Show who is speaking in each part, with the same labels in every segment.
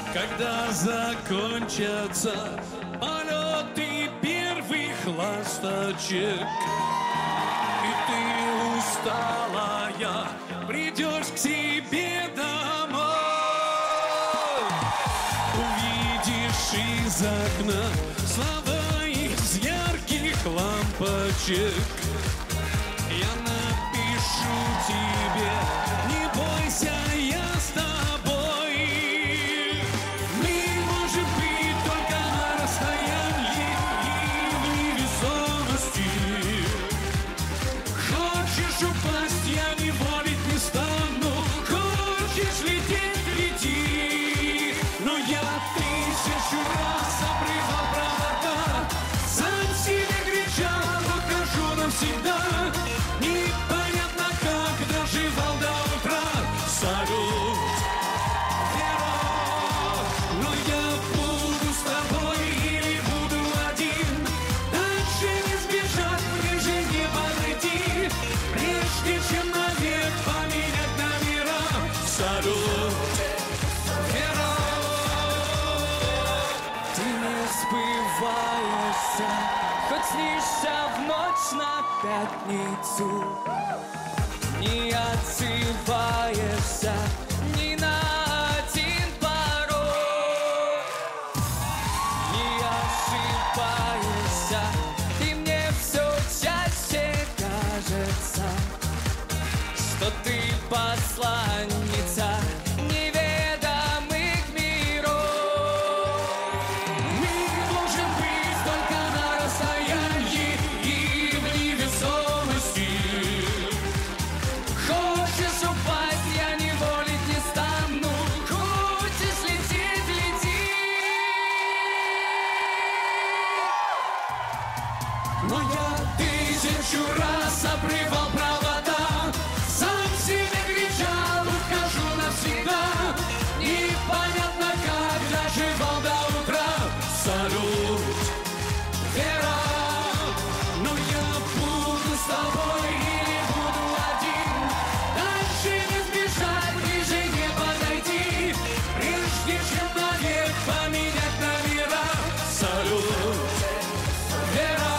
Speaker 1: Когда закончатся полеты первых ласточек, и ты усталая придешь к себе домой, увидишь из окна слова из ярких лампочек. Я напишу тебе: не бойся, я с тобой. Мы можем быть только на расстоянии и в невесомости. Хочешь упасть, я не волить не стану. Хочешь лететь, лети. Но я 1000 раз обрывал провода, сам себе кричал: ухожу навсегда. Непонятно, как доживал до утра. Салют, Вера. Но я буду с тобой или буду один. Дальше не сбежать, ближе не подойти, прежде чем навек поменять номера. Салют, Вера.
Speaker 2: Ты не сбываешься, хоть снишься в ночь на пятницу. Не отзываешься ни на один пароль. Не ошибаешься, и мне все чаще кажется, что ты посланница неведомых миров.
Speaker 1: Мы можем быть только на расстоянии и в невесомости.
Speaker 2: Хочешь упасть, я не волить не стану. Хочешь лететь, лети.
Speaker 1: Но я 1000 раз обрывал провода, сам себе кричал: ухожу навсегда. Непонятно, как доживал до утра. Салют, Вера. Но я буду с тобой или буду один. Дальше не сбежать, ближе не подойти, прежде чем навек поменять номера. Салют, Вера.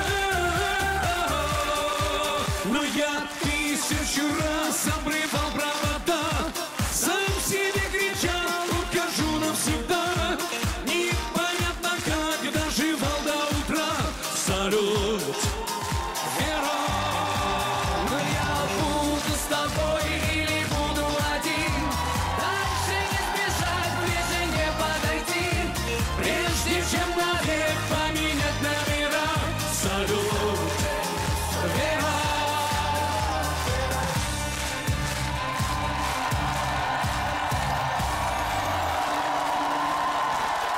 Speaker 1: Но я 1000 раз обрывал